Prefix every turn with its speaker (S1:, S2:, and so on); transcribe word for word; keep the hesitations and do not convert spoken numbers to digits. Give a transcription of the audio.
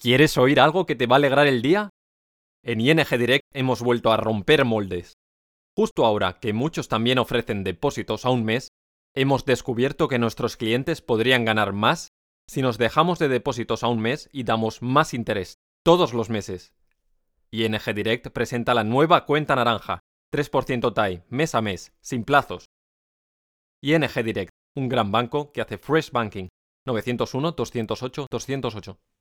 S1: ¿Quieres oír algo que te va a alegrar el día? En I N G Direct hemos vuelto a romper moldes. Justo ahora que muchos también ofrecen depósitos a un mes, hemos descubierto que nuestros clientes podrían ganar más si nos dejamos de depósitos a un mes y damos más interés todos los meses. I N G Direct presenta la nueva cuenta naranja, tres por ciento T A I, mes a mes, sin plazos. I N G Direct, un gran banco que hace fresh banking. nueve cero uno, dos cero ocho, dos cero ocho.